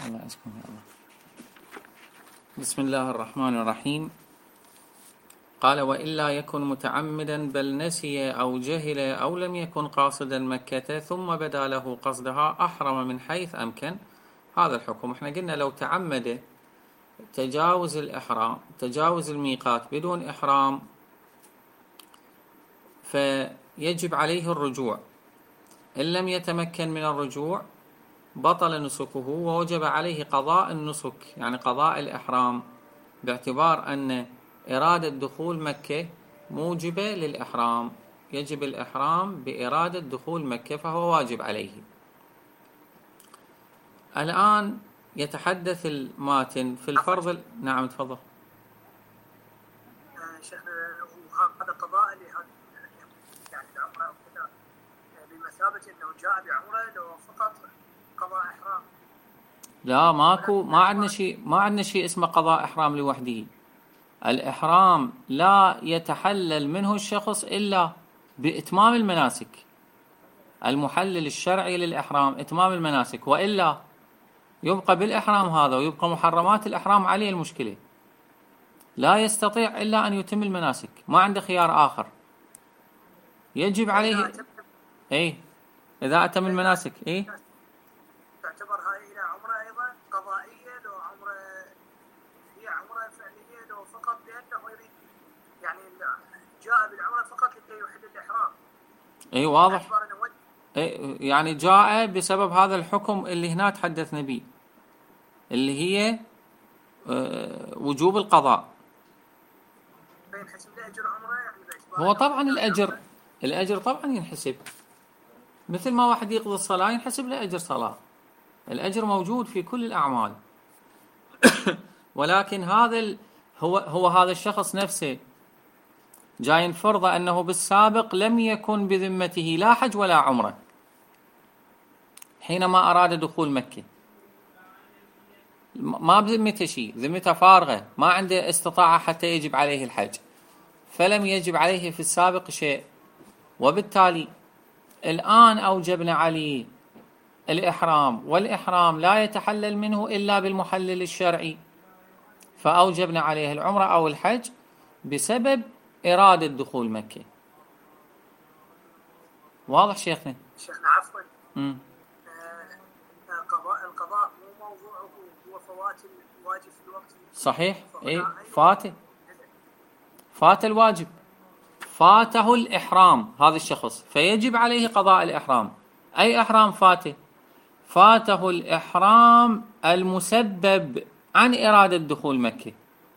الله اسمه يا الله. بسم الله الرحمن الرحيم. قال: وإلا يكن متعمدا بل نسي أو جهل أو لم يكن قاصدا مكة ثم بدا له قصدها أحرم من حيث أمكن. هذا الحكم احنا قلنا لو تعمد تجاوز الإحرام، تجاوز الميقات بدون إحرام، فيجب عليه الرجوع. إن لم يتمكن من الرجوع بطل نسكه ووجب عليه قضاء النسك، يعني قضاء الإحرام، باعتبار أن إرادة دخول مكة موجبة للإحرام، يجب الإحرام بإرادة دخول مكة فهو واجب عليه. الآن يتحدث الماتن في الفرض. نعم تفضل. شيخنا، وهذا قضاء يعني العمرة وكذا بمثابة أنه جاء بعمرة لو فقط قضاء إحرام؟ لا، ماكو، ما عندنا شيء اسمه قضاء إحرام لوحده. الإحرام لا يتحلل منه الشخص إلا بإتمام المناسك. المحلل الشرعي للإحرام إتمام المناسك، وإلا يبقى بالإحرام هذا ويبقى محرمات الإحرام عليه المشكلة. لا يستطيع إلا أن يتم المناسك، ما عنده خيار آخر. يجب عليه إذا أتم المناسك تعتبر هاي إلى عمرة أيضا قضائية، لو عمرة هي عمرة فعلية لو فقط لأنه يريد يعني جاء بالعمرة فقط لكي يحل الإحرام. واضح. يعني جاء بسبب هذا الحكم اللي هنا تحدثنا به، اللي هي وجوب القضاء. فينحسب له أجر عمرة يعني. هو طبعا الأجر طبعا ينحسب، مثل ما واحد يقضي الصلاة ينحسب له أجر صلاة. الأجر موجود في كل الأعمال. ولكن هذا هو هذا الشخص نفسه جاي فرض أنه بالسابق لم يكن بذمته لا حج ولا عمرة حينما أراد دخول مكة، ما بذمته شيء، ذمته فارغة، ما عنده استطاعة حتى يجب عليه الحج، فلم يجب عليه في السابق شيء، وبالتالي الآن أوجبنا عليه الإحرام، والإحرام لا يتحلل منه إلا بالمحلل الشرعي، فأوجبنا عليه العمرة أو الحج بسبب إرادة دخول مكة. واضح شيخنا؟ شيخنا عفوا، القضاء مو موضوعه هو فوات الواجب في الوقت. صحيح، فات الواجب، فاته الإحرام هذا الشخص، فيجب عليه قضاء الإحرام. أي إحرام فاته؟ فاته الإحرام المسبب عن إرادة دخول مكة.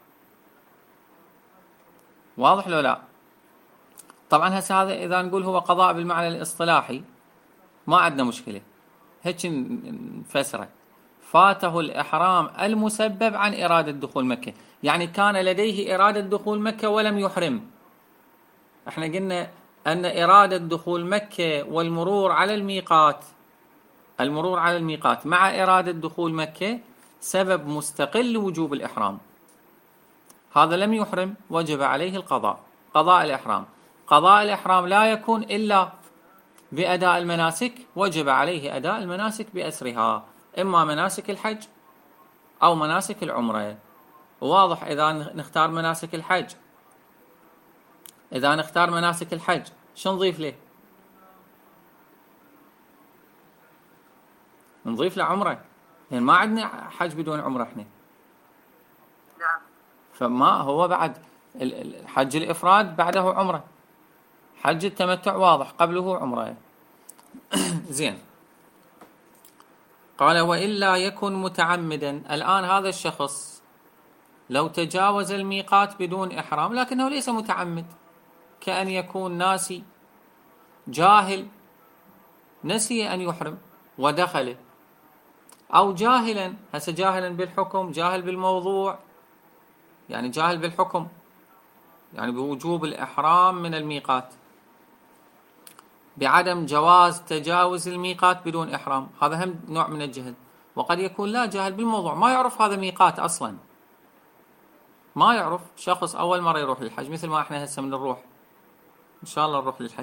واضح لو لا؟ طبعا هسه هذا إذا نقول هو قضاء بالمعنى الاصطلاحي ما عندنا مشكلة، هيك نفسره. فاته الإحرام المسبب عن إرادة دخول مكة، يعني كان لديه إرادة دخول مكة ولم يحرم. احنا قلنا أن إرادة دخول مكة والمرور على الميقات، المرور على الميقات مع إرادة دخول مكة سبب مستقل لوجوب الإحرام. هذا لم يحرم، وجب عليه القضاء، قضاء الإحرام. قضاء الإحرام لا يكون إلا بأداء المناسك، وجب عليه أداء المناسك بأسرها، إما مناسك الحج أو مناسك العمرة. واضح؟ إذا نختار مناسك الحج، إذا نختار مناسك الحج شو نضيف له؟ نضيف له عمرة، يعني ما عندنا حج بدون عمرة احنا. نعم. فما هو بعد حج الإفراد بعده عمرة، حج التمتع واضح قبله عمرة. زين. قال: وإلا يكن متعمدا. الآن هذا الشخص لو تجاوز الميقات بدون إحرام لكنه ليس متعمد، كأن يكون ناسي جاهل، نسي أن يحرم ودخل، أو جاهلا، هسه جاهلا بالحكم، جاهل بالموضوع، يعني جاهل بالحكم، يعني بوجوب الإحرام من الميقات، بعدم جواز تجاوز الميقات بدون إحرام، هذا هم نوع من الجهل. وقد يكون لا، جاهل بالموضوع، ما يعرف هذا ميقات أصلا، ما يعرف. شخص أول مرة يروح للحج، مثل ما احنا هسه من نروح إن شاء الله نروح للحج،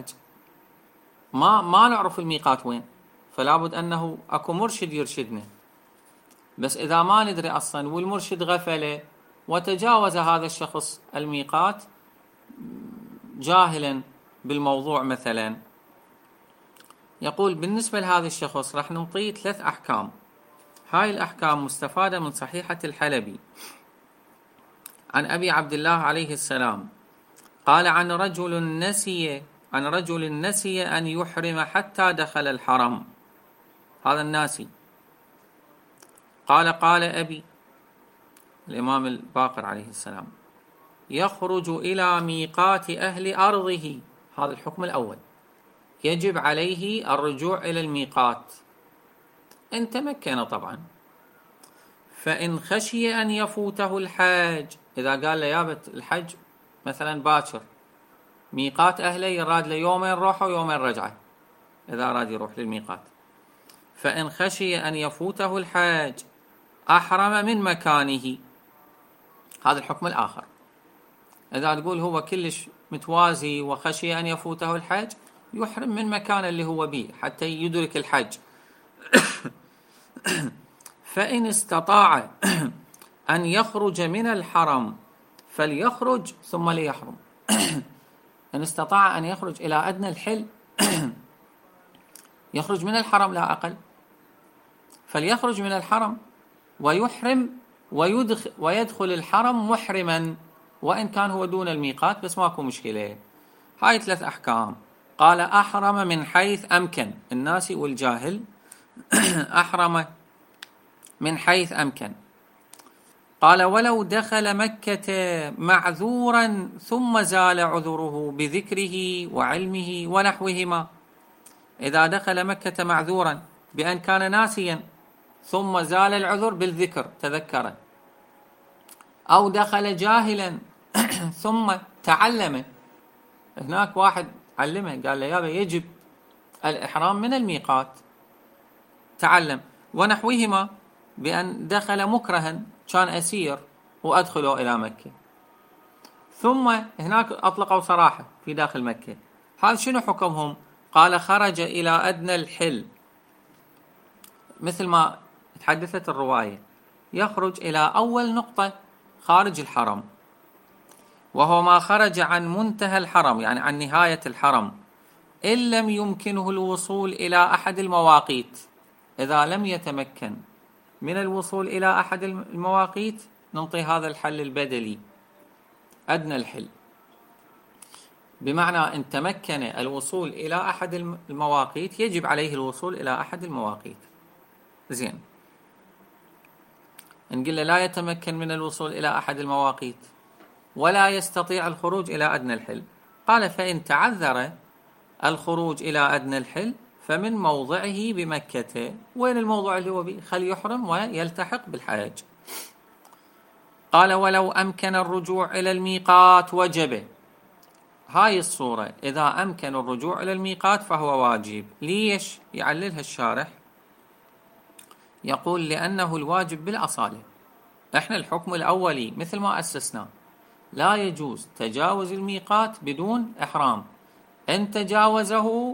ما نعرف الميقات وين، فلا بد أنه أكو مرشد يرشدنا. بس إذا ما ندري أصلا والمرشد غفله وتجاوز هذا الشخص الميقات جاهلا بالموضوع مثلا، يقول بالنسبة لهذا الشخص راح نعطيه 3 أحكام. هاي الأحكام مستفادة من صحيحة الحلبي عن أبي عبد الله عليه السلام قال عن رجل نسي أن يحرم حتى دخل الحرم، هذا الناسي. قال أبي الإمام الباقر عليه السلام يخرج إلى ميقات أهل أرضه، هذا الحكم الأول، يجب عليه الرجوع إلى الميقات إن تمكن طبعا. فإن خشي أن يفوته الحج، إذا قال له يابت الحج مثلا باكر، ميقات أهله يراد له يومين روحه ويومين رجعه إذا أراد يروح للميقات، فإن خشي أن يفوته الحج أحرم من مكانه، هذا الحكم الآخر. إذا تقول هو كلش متوازي وخشي أن يفوته الحج، يحرم من مكان اللي هو به حتى يدرك الحج. فإن استطاع أن يخرج من الحرم فليخرج ثم ليحرم. إن استطاع أن يخرج إلى أدنى الحل يخرج من الحرم لا أقل، فليخرج من الحرم ويحرم ويدخل الحرم محرما وإن كان هو دون الميقات، بس ماكو مشكلة. هاي 3 أحكام. قال أحرم من حيث أمكن، الناسي والجاهل أحرم من حيث أمكن. قال ولو دخل مكة معذورا ثم زال عذره بذكره وعلمه ونحوهما، إذا دخل مكة معذورا بأن كان ناسيا ثم زال العذر بالذكر تذكره، أو دخل جاهلا ثم تعلم، هناك واحد علمه قال له يابا يجب الإحرام من الميقات، تعلم، ونحوهما بأن دخل مكرها كان أسير وأدخله إلى مكة، ثم هناك أطلقوا صراحة في داخل مكة، هذا شنو حكمهم؟ قال خرج إلى أدنى الحل، مثل ما تحدثت الرواية، يخرج إلى أول نقطة خارج الحرم، وهو ما خرج عن منتهى الحرم يعني عن نهاية الحرم، إن لم يمكنه الوصول إلى أحد المواقيت. إذا لم يتمكن من الوصول إلى أحد المواقيت نعطي هذا الحل البدلي أدنى الحل، بمعنى إن تمكن الوصول إلى أحد المواقيت يجب عليه الوصول إلى أحد المواقيت. زين، نقول له لا يتمكن من الوصول إلى أحد المواقيت ولا يستطيع الخروج إلى أدنى الحل، قال فإن تعذر الخروج إلى أدنى الحل فمن موضعه بمكة. وين الموضوع اللي هو به؟ خل يحرم ويلتحق بالحج. قال ولو أمكن الرجوع إلى الميقات وجب، هاي الصورة إذا أمكن الرجوع إلى الميقات فهو واجب. ليش؟ يعللها الشارح، يقول لأنه الواجب بالأصالة. إحنا الحكم الأولي مثل ما أسسنا لا يجوز تجاوز الميقات بدون إحرام، إن تجاوزه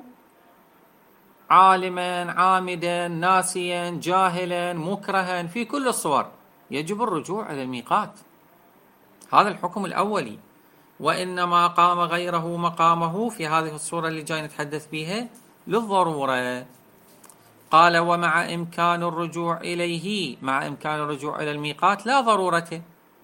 عالما عامدا ناسيا جاهلا مكرها في كل الصور يجب الرجوع إلى الميقات، هذا الحكم الأولي. وإنما قام غيره مقامه في هذه الصورة اللي جاي نتحدث بها للضرورة. قال ومع إمكان الرجوع إليه، مع إمكان الرجوع إلى الميقات لا ضرورة،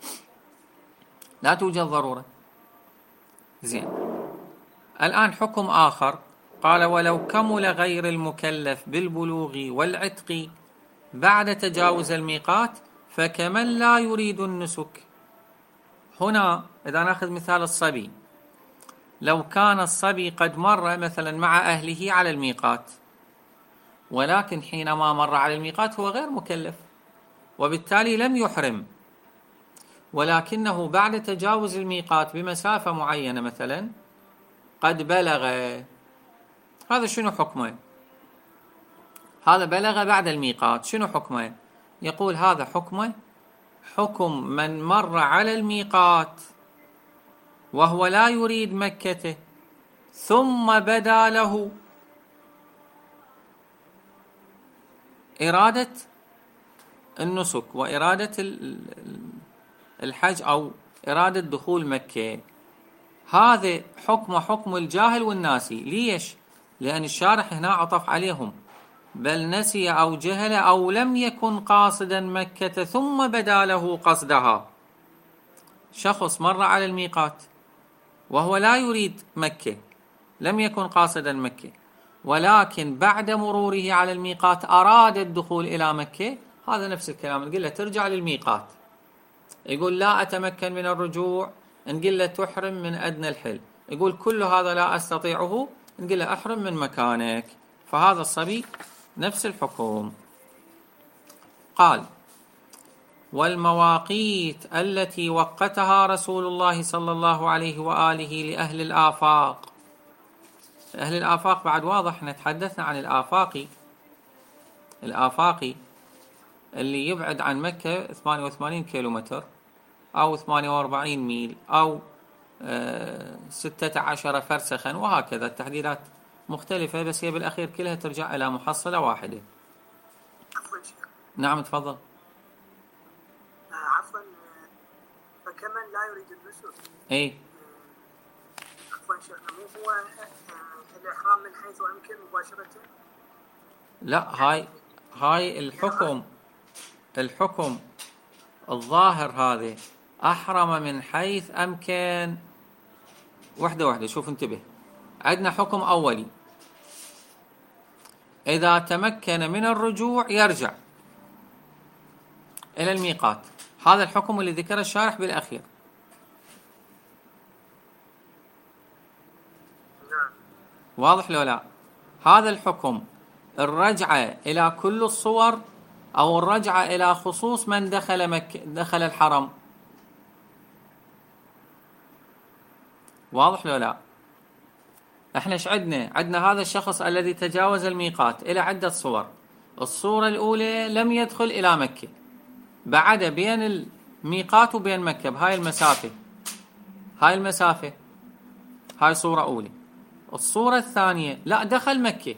لا توجد ضرورة. زين، الآن حكم آخر، قال ولو كمل غير المكلف بالبلوغ والعتق بعد تجاوز الميقات فكمن لا يريد النسك. هنا إذا نأخذ مثال الصبي، لو كان الصبي قد مر مثلا مع أهله على الميقات، ولكن حينما مر على الميقات هو غير مكلف وبالتالي لم يحرم، ولكنه بعد تجاوز الميقات بمسافة معينة مثلا قد بلغ، هذا شنو حكمه؟ هذا بلغ بعد الميقات، شنو حكمه؟ يقول هذا حكمه حكم من مر على الميقات وهو لا يريد مكته ثم بدا له إرادة النسك وإرادة الحج أو إرادة دخول مكة، هذا حكم الجاهل والناسي. ليش؟ لأن الشارح هنا عطف عليهم: بل نسي أو جهل أو لم يكن قاصدا مكة ثم بدا له قصدها. شخص مر على الميقات وهو لا يريد مكة، لم يكن قاصدا مكة، ولكن بعد مروره على الميقات أراد الدخول إلى مكة، هذا نفس الكلام. نقول له ترجع للميقات، يقول لا أتمكن من الرجوع، نقول له تحرم من أدنى الحل، يقول كل هذا لا أستطيعه، نقول له أحرم من مكانك. فهذا الصبي نفس الحكم. قال: والمواقيت التي وقتها رسول الله صلى الله عليه وآله لأهل الآفاق. أهل الآفاق بعد واضح، احنا تحدثنا عن الآفاقي اللي يبعد عن مكة 88 كيلومتر أو 48 ميل أو 16 فرسخا، وهكذا التحديدات مختلفة، بس هي بالأخير كلها ترجع إلى محصلة واحدة. نعم تفضل. عفوا، فكمن لا يريد النسك. اي عفوا شيخنا، مو هو الإحرام من حيث أمكن مباشرة؟ لا، هاي الحكم الظاهر هذا أحرم من حيث أمكن. وحدة شوف انتبه، عندنا حكم أولي: إذا تمكن من الرجوع يرجع إلى الميقات. هذا الحكم اللي ذكره الشارح بالأخير. واضح لو لا؟ هذا الحكم الرجعة إلى كل الصور أو الرجعة إلى خصوص من دخل الحرم. واضح لو لا؟ احنا ايش عندنا هذا الشخص الذي تجاوز الميقات إلى عدة صور. الصورة الأولى لم يدخل إلى مكة، بعد بين الميقات وبين مكة بهاي المسافة، هاي صورة أولى. الصورة الثانية لا، دخل مكة.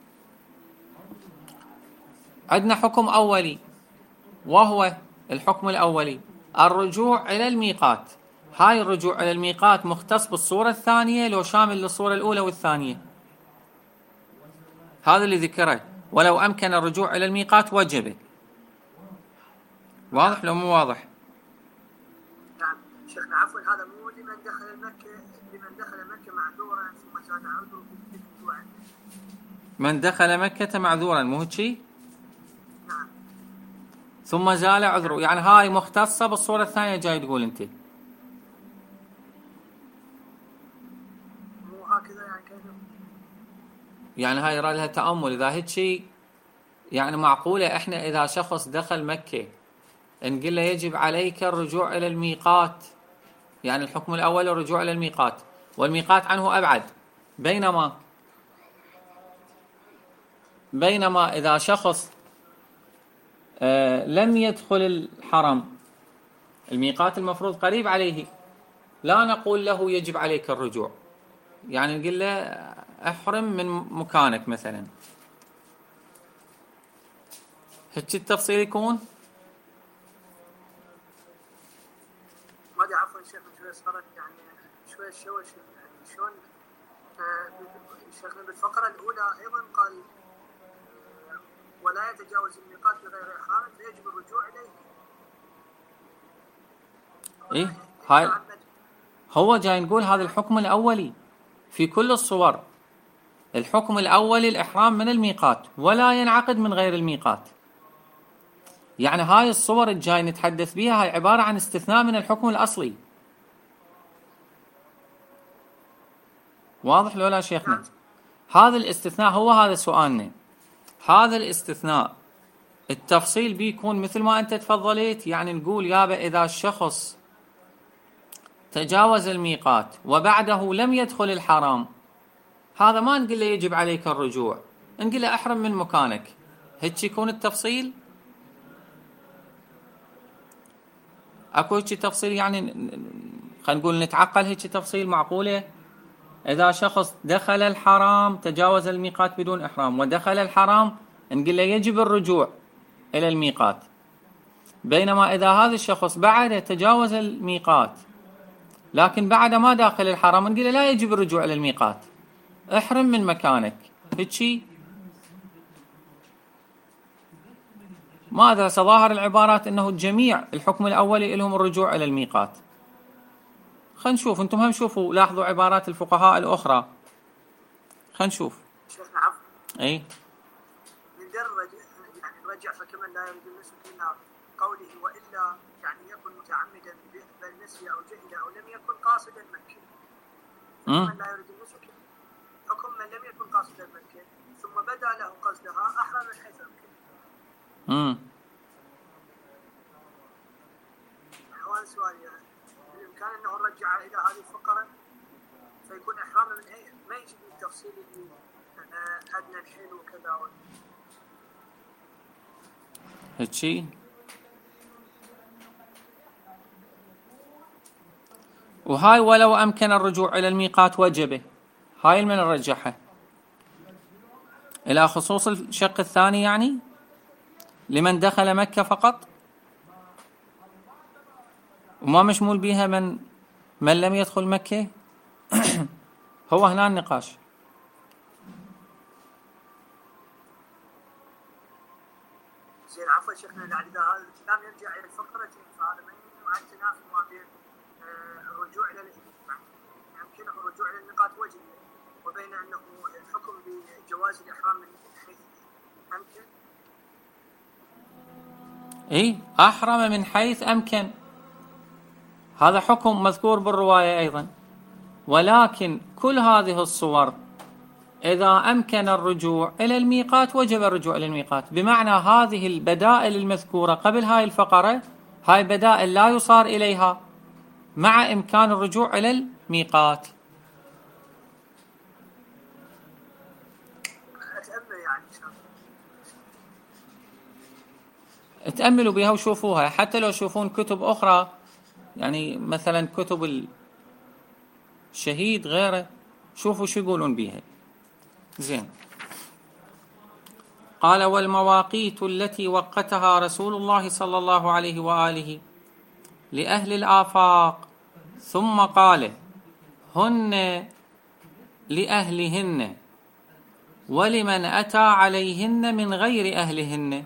عندنا حكم أولي، وهو الحكم الأولي الرجوع إلى الميقات. هاي الرجوع إلى الميقات مختص بالصورة الثانية لو شامل للصورة الأولى والثانية. هذا اللي ذكره: ولو أمكن الرجوع إلى الميقات وجبه. واضح لو مو واضح؟ نعم شيخنا، عفوا، هذا مو لمن دخل مكة معذورا ثم زاد عذره بالرجوع. من دخل مكة معذورا، مو هيك؟ نعم. ثم زال عذره، يعني هاي مختصة بالصورة الثانية. جاي تقول انت مو هكذا يعني كيف؟ يعني هاي يرى لها تأمل. إذا هيك يعني معقولة احنا إذا شخص دخل مكة نقول له يجب عليك الرجوع إلى الميقات، يعني الحكم الأول الرجوع إلى الميقات، والميقات عنه أبعد. بينما إذا شخص لم يدخل الحرم، الميقات المفروض قريب عليه، لا نقول له يجب عليك الرجوع، يعني نقول له احرم من مكانك مثلا. هيك التفصيل يكون. ما ادري، عفوا شيخ، شوي صارت يعني شوي الشوش، يعني شلون شيخنا بالفقرة الأولى أيضا قال ولا يتجاوز الميقات بغير إحرام فيجب الرجوع إليه. إيه هاي هو جاي نقول هذا الحكم الأولي في كل الصور. الحكم الأولي الإحرام من الميقات ولا ينعقد من غير الميقات. يعني هاي الصور الجاي نتحدث بها هاي عبارة عن استثناء من الحكم الأصلي. واضح لولا شيخنا؟ هذا الاستثناء هو هذا سؤالنا. هذا الاستثناء التفصيل بيكون مثل ما أنت تفضلت، يعني نقول يابا إذا الشخص تجاوز الميقات وبعده لم يدخل الحرام، هذا ما نقول له يجب عليك الرجوع، نقول له احرم من مكانك. هيك يكون التفصيل. اكو هيك تفصيل، يعني خلينا نقول نتعقل هيك تفصيل معقولة. إذا شخص دخل الحرام تجاوز الميقات بدون إحرام ودخل الحرام، نقول له يجب الرجوع إلى الميقات. بينما إذا هذا الشخص بعد تجاوز الميقات لكن بعد ما داخل الحرم، نقول لا يجب الرجوع إلى الميقات، احرم من مكانك. هيك ما أدري، ظاهر العبارات أنه الجميع الحكم الأولي لهم الرجوع إلى الميقات. خلينا نشوف، أنتم هم شوفوا لاحظوا عبارات الفقهاء الأخرى. خلينا نشوف. شيخنا عفوا. أي ندرج يعني نرجع فكمن لا يريد النسك إلا قوله وإلا يعني يكن متعمدا بالنسي أو جهل أو لم يكن قاصدا مكة. من لا يريد النسك حكم من لم يكن قاصدا مكة ثم بدا له قصدها أحرم من حيث أمكن. هذا سؤالي يعني. بالإمكان أنه نرجع إلى هذه الفقرة فيكون إحرامه من هي ما يجي بالتفصيل اللي أدنى الحيل وكذا هيك وهاي ولو أمكن الرجوع إلى الميقات وجبه، هاي من نرجحها إلى خصوص الشق الثاني، يعني لمن دخل مكة فقط وما مشمول بها من لم يدخل مكة. هو هنا النقاش. زين عفوا شيخنا، يعني إذا هذا الكلام يرجع إلى الفقرتين فهذا ما يمكن أن تنافي ما بين الرجوع إلى يمكنه الرجوع إلى النقاط وجهه وبين أنه الحكم بجواز الإحرام من حيث أمكن. إيه أحرم من حيث أمكن، هذا حكم مذكور بالرواية أيضا. ولكن كل هذه الصور إذا أمكن الرجوع إلى الميقات وجب الرجوع إلى الميقات، بمعنى هذه البدائل المذكورة قبل هاي الفقرة هاي بدائل لا يصار إليها مع إمكان الرجوع إلى الميقات. تأملوا بها وشوفوها، حتى لو شوفون كتب أخرى يعني مثلا كتب الشهيد غيره، شوفوا شو يقولون بها. زين. قال والمواقيت التي وقتها رسول الله صلى الله عليه وآله لأهل الآفاق، ثم قال هن لأهلهن ولمن أتى عليهن من غير أهلهن.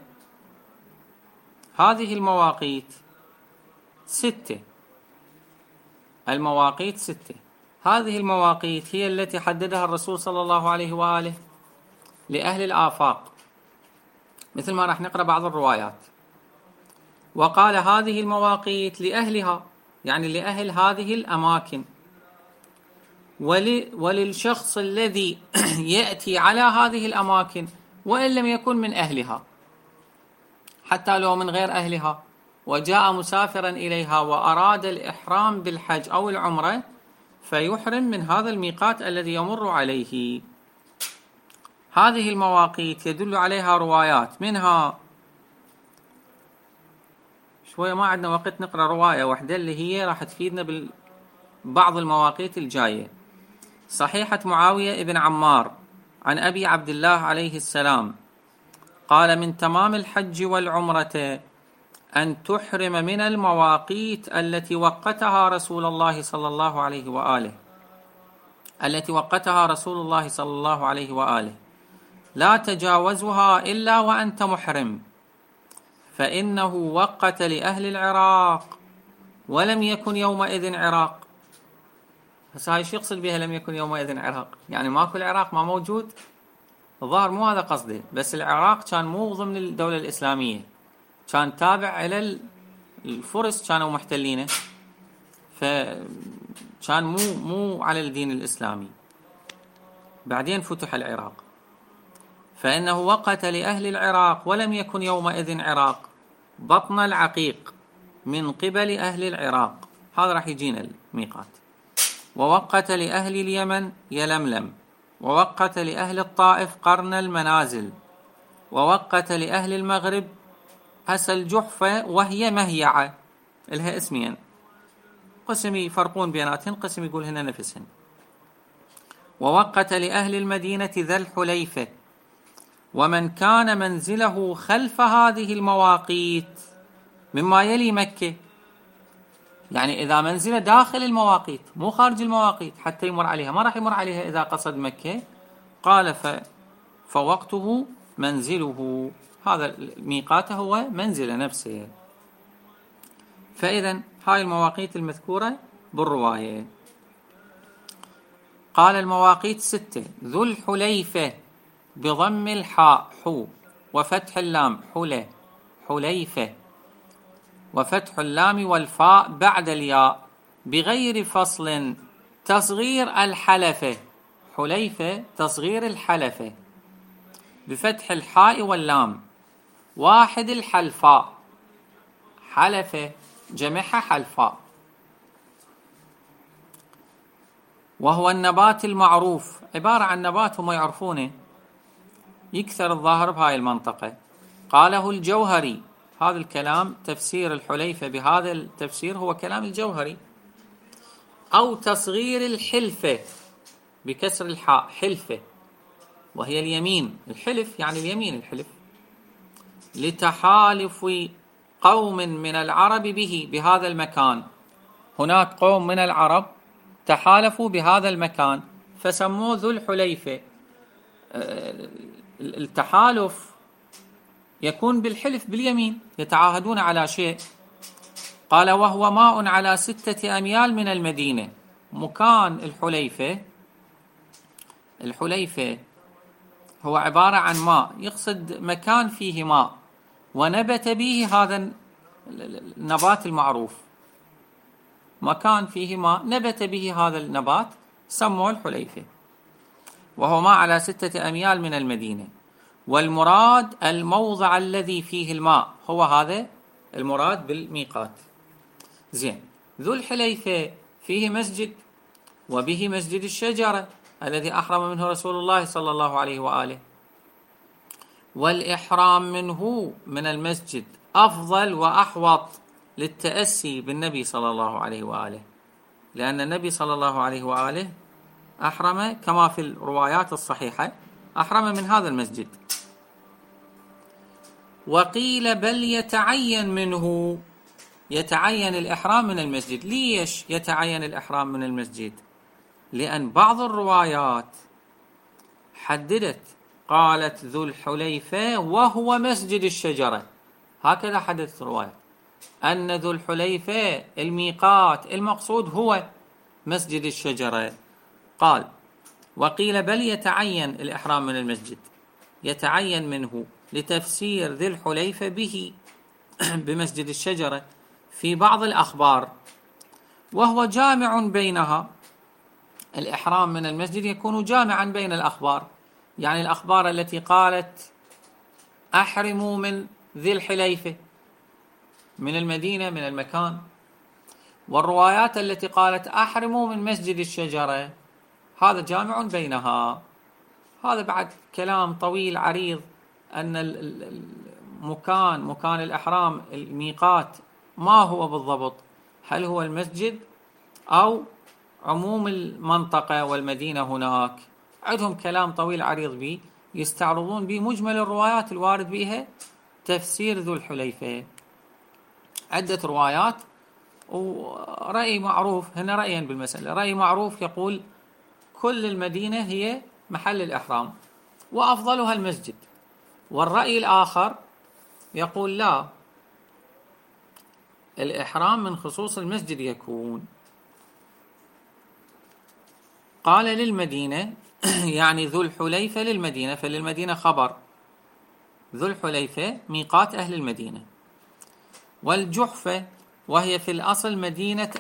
هذه المواقيت 6. المواقيت 6. هذه المواقيت هي التي حددها الرسول صلى الله عليه وآله لأهل الآفاق، مثل ما راح نقرأ بعض الروايات. وقال هذه المواقيت لأهلها، يعني لأهل هذه الأماكن، وللشخص الذي يأتي على هذه الأماكن وإن لم يكن من أهلها، حتى لو من غير أهلها وجاء مسافرا إليها وأراد الإحرام بالحج أو العمرة فيحرم من هذا الميقات الذي يمر عليه. هذه المواقيت يدل عليها روايات، منها شوية ما عندنا وقت نقرأ رواية واحدة اللي هي راح تفيدنا ببعض المواقيت الجاية. صحيحة معاوية ابن عمار عن أبي عبد الله عليه السلام قال من تمام الحج والعمرة أن تحرم من المواقيت التي وقتها رسول الله صلى الله عليه وآله، التي وقتها رسول الله صلى الله عليه وآله، لا تجاوزها إلا وأنت محرم، فإنه وقت لأهل العراق ولم يكن يومئذ عراق. بس هاي شو يقصد بها لم يكن يومئذ عراق؟ يعني ماكو العراق، ما موجود؟ الظاهر مو هذا قصده، بس العراق كان مو ضمن الدولة الإسلامية، كان تابع إلى الفرس، كانوا محتلينه، فكان مو على الدين الإسلامي، بعدين فتح العراق. فإنه وقت لأهل العراق ولم يكن يومئذ عراق بطن العقيق من قبل أهل العراق، هذا راح يجينا الميقات. ووقت لأهل اليمن يلملم، ووقت لأهل الطائف قرن المنازل، ووقت لأهل المغرب أسى الجحفة وهي مهيعة، لها اسمين، قسم يفرقون بيناتهن، قسم يقول هنا نفسهن. ووقت لأهل المدينة ذا الحليفة، ومن كان منزله خلف هذه المواقيت مما يلي مكة، يعني إذا منزله داخل المواقيت مو خارج المواقيت حتى يمر عليها، ما راح يمر عليها إذا قصد مكة. قال فوقته منزله، هذا ميقاته هو منزله نفسه. فإذا هاي المواقيت المذكورة بالرواية. قال المواقيت 6: ذو الحليفة بضم الحاء حو وفتح اللام حلة حليفة، وفتح اللام والفاء بعد الياء بغير فصل، تصغير الحلفة حليفة تصغير الحلفة بفتح الحاء واللام، واحد الحلفاء حلفة جمعها حلفاء، وهو النبات المعروف، عبارة عن نبات هم يعرفونه يكثر الظاهر بهاي المنطقة. قاله الجوهري، هذا الكلام تفسير الحليفة بهذا التفسير هو كلام الجوهري. أو تصغير الحلفة بكسر الحاء حلفة، وهي اليمين، الحلف يعني اليمين الحلف، لتحالف قوم من العرب به بهذا المكان. هناك قوم من العرب تحالفوا بهذا المكان فسموه ذو الحليفة. التحالف يكون بالحلف باليمين، يتعاهدون على شيء. قال وهو ماء على 6 أميال من المدينة. مكان الحليفة هو عبارة عن ماء، يقصد مكان فيه ماء ونبت به هذا النبات المعروف، مكان فيه ماء نبت به هذا النبات سموه الحليفة. وهو ماء على 6 أميال من المدينة، والمراد الموضع الذي فيه الماء، هو هذا المراد بالميقات. زين، ذو الحليفة فيه مسجد وبه مسجد الشجرة الذي أحرم منه رسول الله صلى الله عليه وآله، والإحرام منه من المسجد أفضل وأحوط للتأسي بالنبي صلى الله عليه وآله، لأن النبي صلى الله عليه وآله أحرم كما في الروايات الصحيحة، أحرم من هذا المسجد. وقيل بل يتعين الإحرام من المسجد. ليش يتعين الإحرام من المسجد؟ لأن بعض الروايات حددت، قالت ذو الحليفة وهو مسجد الشجرة، هكذا حدثت الرواية أن ذو الحليفة الميقات المقصود هو مسجد الشجرة. قال وقيل بل يتعين الإحرام من المسجد، يتعين منه لتفسير ذي الحليفة به بمسجد الشجرة في بعض الأخبار، وهو جامع بينها. الإحرام من المسجد يكون جامعا بين الأخبار، يعني الأخبار التي قالت أحرموا من ذي الحليفة من المدينة من المكان، والروايات التي قالت أحرموا من مسجد الشجرة، هذا جامع بينها. هذا بعد كلام طويل عريض أن مكان الإحرام الميقات ما هو بالضبط، هل هو المسجد أو عموم المنطقة والمدينة هناك. عندهم كلام طويل عريض به يستعرضون به مجمل الروايات الوارد بها تفسير ذو الحليفة. عدة روايات، ورأي معروف هنا رأيين بالمسألة. رأي معروف يقول كل المدينة هي محل الإحرام وأفضلها المسجد، والرأي الآخر يقول لا، الإحرام من خصوص المسجد يكون. قال للمدينة يعني ذو الحليفة للمدينة، فللمدينة خبر، ذو الحليفة ميقات أهل المدينة. والجحفة وهي في الأصل مدينة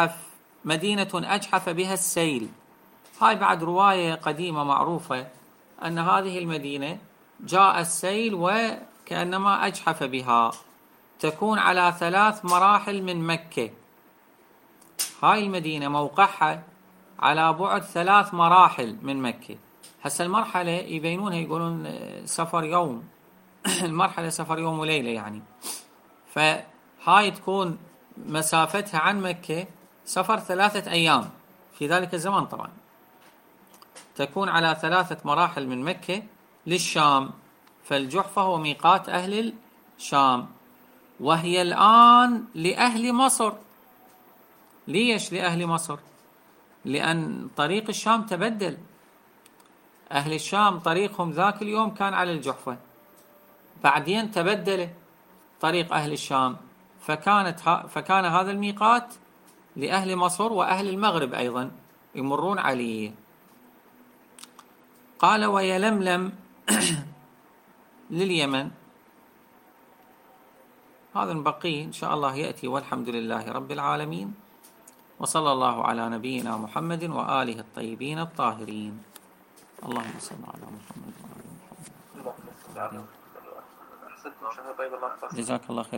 أجحف بها السيل. هاي بعد رواية قديمة معروفة أن هذه المدينة جاء السيل وكأنما أجحف بها، تكون على 3 مراحل من مكة. هاي المدينة موقعها على بعد 3 مراحل من مكة. هسه المرحلة يبينونها يقولون سفر يوم المرحلة سفر يوم وليلة يعني، فهاي تكون مسافتها عن مكة سفر 3 أيام في ذلك الزمان. طبعا تكون على 3 مراحل من مكة للشام، فالجحفة هو ميقات أهل الشام. وهي الآن لأهل مصر. ليش لأهل مصر؟ لأن طريق الشام تبدل. أهل الشام طريقهم ذاك اليوم كان على الجحفة، بعدين تبدل طريق أهل الشام، فكان هذا الميقات لأهل مصر وأهل المغرب أيضا يمرون عليه. قال ويلملم لليمن. هذا البقي إن شاء الله يأتي، والحمد لله رب العالمين، وصلى الله على نبينا محمد وآله الطيبين الطاهرين. اللهم صل على محمد وآل محمد. أحسنتم شيخ، طيب الله يحفظك. جزاك الله خير.